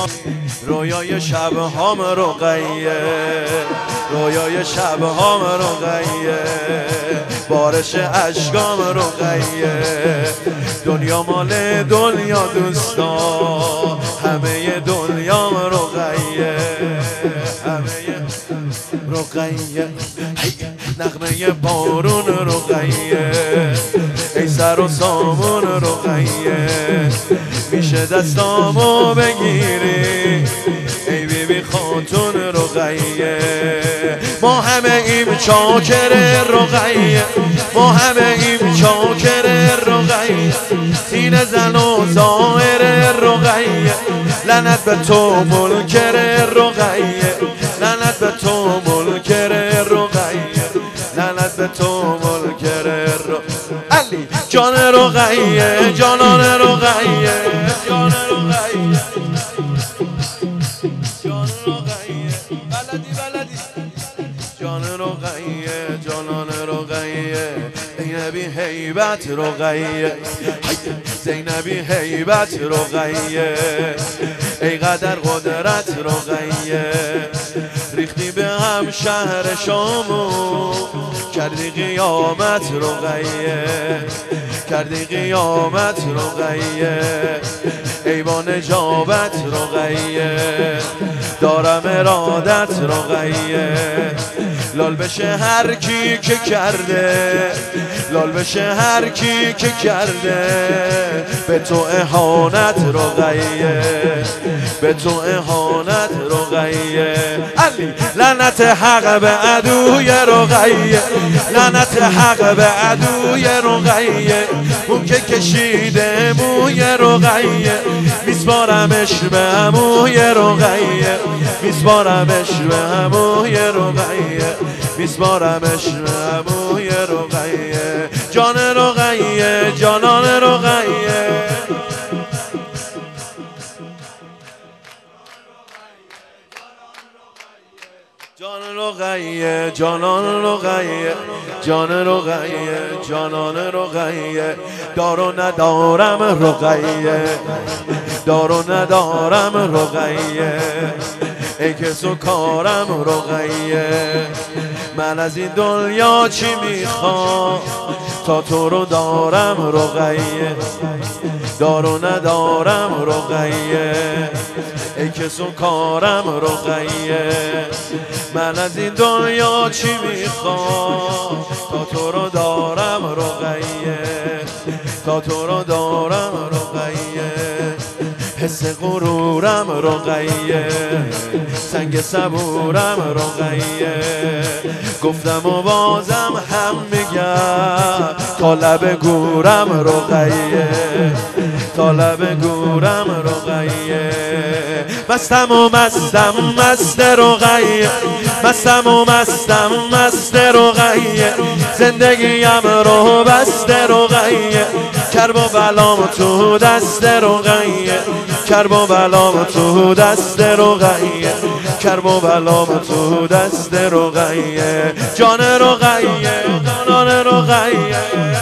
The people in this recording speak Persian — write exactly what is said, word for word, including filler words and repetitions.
رویای شب هام رقیه، رویای شب هام رقیه، بارش اشکام رقیه. دنیا مال دنیا دوستا، همه دنیا رقیه، همه رقیه. نغمه بارون رقیه، ای سر و سامون رقیه. میشه دستامو بگیری ای بی بی خاتون رقیه. ما همه ایم چاکر رقیه، ما همه ایم چاکر رقیه. سینه زن و ظاهر رقیه، لعنت به تو منکر رقیه، لعنت به تو منکر رقیه، لعنت به تو منکر رقیه. علی جان رقیه، جانان رقیه، جان رقیه، جان رقیه. بلدی بلدی جان رقیه، جانان رقیه. زینبی هیبت رقیه، زینبی هیبت رقیه. ای قدر قدرت رقیه، ریختی به هم شهر شامو، کردی قیامت رقیه، کردی قیامت رقیه. ای با نجابت رقیه، دارم ارادت رقیه. لال بشه هر کی که کرده، لال بشه هر کی که کرده به تو اهانت رقیه، به تو اهانت رقیه. علی لعنت حق به عدوی رقیه، لعنت حق به عدوی رقیه. اون که کشیده موی رقیه، میسپارمش به عموی رقیه، میسپارمش به عموی رقیه، میسپارمش به عموی رقیه. جان رقیه، جانان رقیه. جان رقیه، جانان رقیه، جان رقیه، جانان رقیه. دار و ندارم رقیه، دار و ندارم رقیه. ای کس و کارم رقیه. من از این دنیا چی میخوام تا تو رو دارم رقیه، دار و ندارم رقیه. ای کس و کارم رقیه. من از این دنیا چی میخوام تا تو رو دارم رقیه، تا تو رو دارم رقیه. حس غرورم رقیه، سنگ صبورم رقیه. گفتم و بازم هم میگم تا لب گورم رقیه، تا لب گورم رقیه. مستم و مستم مست رقیه، مستم و مستم مست رقیه. زندگیم رو بست رقیه، کرب و بلام تو دست رقیه، کرب و بلام تو دست رقیه، کرب و بلام تو دست رقیه. جان رقیه، جانان رقیه.